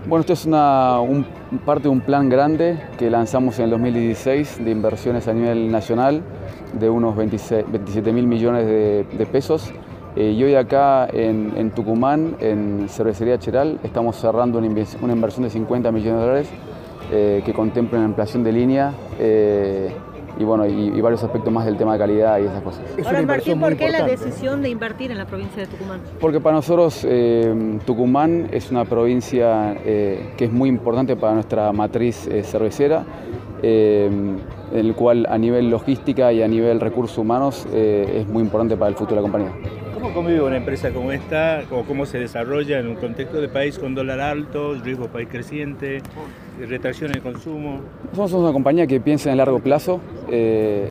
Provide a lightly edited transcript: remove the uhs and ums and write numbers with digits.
Bueno, esto es parte de un plan grande que lanzamos en el 2016 de inversiones a nivel nacional de unos 27 mil millones de pesos. Y hoy acá en Tucumán, en Cervecería Cheral, estamos cerrando una inversión de 50 millones de dólares que contempla una ampliación de línea y, bueno, y varios aspectos más del tema de calidad y esas cosas. Ahora, Martín, ¿por qué la decisión de invertir en la provincia de Tucumán? Porque para nosotros Tucumán es una provincia que es muy importante para nuestra matriz cervecera, en el cual a nivel logística y a nivel recursos humanos es muy importante para el futuro de la compañía. ¿Cómo convive una empresa como esta, o cómo se desarrolla en un contexto de país con dólar alto, riesgo país creciente, retracción en el consumo? Somos una compañía que piensa en el largo plazo.